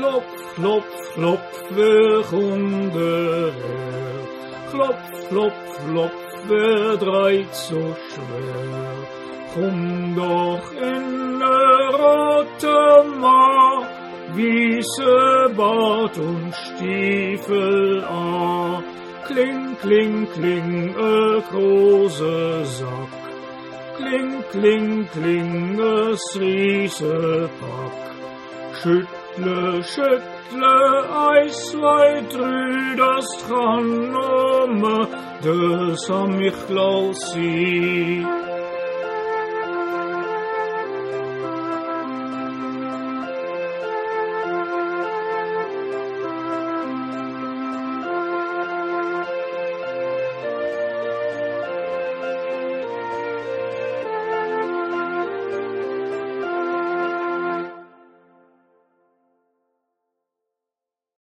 Klopf, klopf, klopf, wer kommt der her? Klopf, klopf, klopf, wer dreht so schwer? Komm doch in der rote Ma, wiese Bart und Stiefel an. Kling, kling, kling, große Sack. Kling, kling, kling, Riesepack. Schüttle, schüttle, eins, zwei, drei, das kann nur das am Michlau sein.